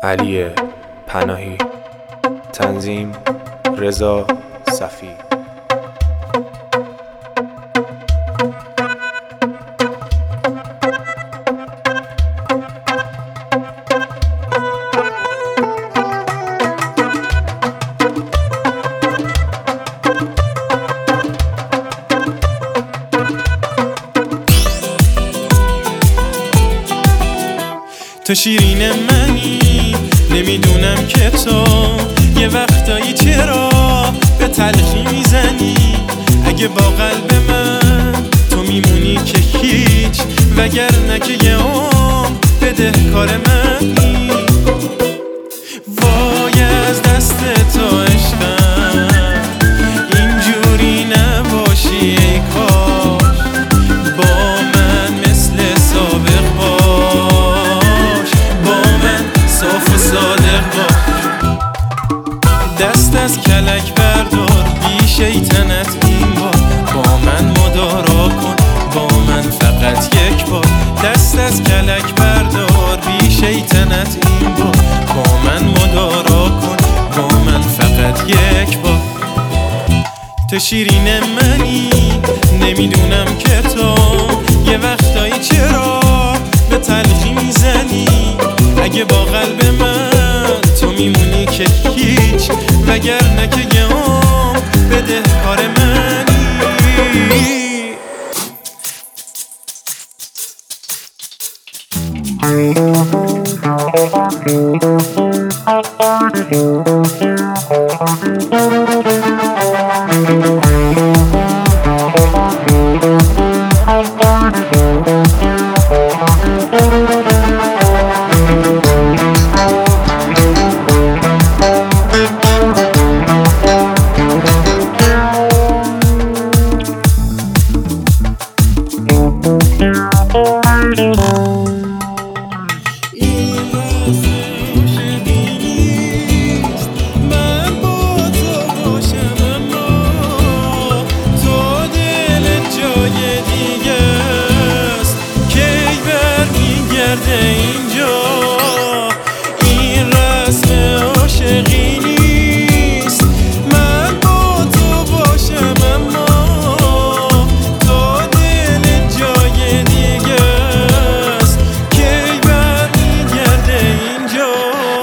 علی پناهی. تنظیم رضا صفی. تو شیرین منی، نمیدونم که تو یه وقتایی چرا به تلخی میزنی. اگه با قلب من تو میمونی که هیچ، وگرنه که یه عمر بدهکار منی. وای از دست تو عشقم، اینجوری نباشی ای کاش. با من مثل سابق باش، با من صاف و صادق باش. دست از کلک بردار، بی شیطنت این بار با من مدارا کن، با من فقط یک بار. دست از کلک بردار، بی شیطنت این بار با من مدارا کن، با من فقط یک بار. تو شیرین منی، نمیدونم که تو یه وقتایی چرا به تلخی میزنی. اگه با قلب من تو میمونی که هیچ، وگرنه که یه عمر بدهکار منی. اینجا این رسم عاشقی نیست، من با تو باشم اما تو دل جای دیگه است. کی برمیگرده اینجا؟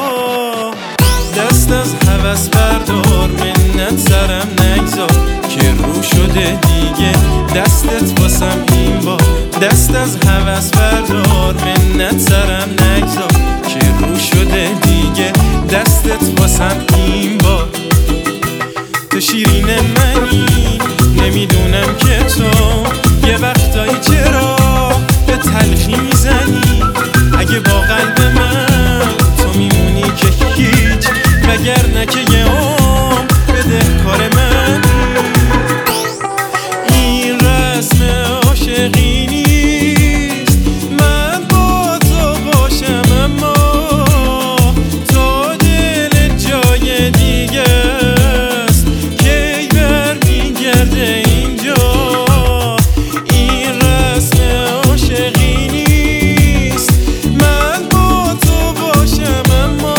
دست از هوس بردار، منت سرم نگذار که رو شده دیگه دستت واسم این بار. دست از هوس بردار، منت سرم نگذار که رو شده دیگه دستت واسم این بار. تو شیرین منی، نمیدونم که تو یه وقتایی چرا به تلخی میزنی. اگه با قلب من تو میمونی که هیچ، وگرنه که یه عمر بدهکار منی. این رسم عاشقی نیست، من با تو باشم اما تو دل جای دیگه است. کی برمیگرده اینجا؟ این رسم عاشقی نیست، من با تو باشم اما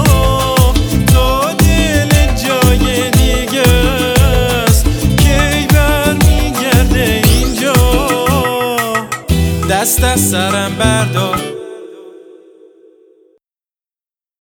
تو دل جای دیگه است. کی برمیگرده اینجا؟ دست از سرم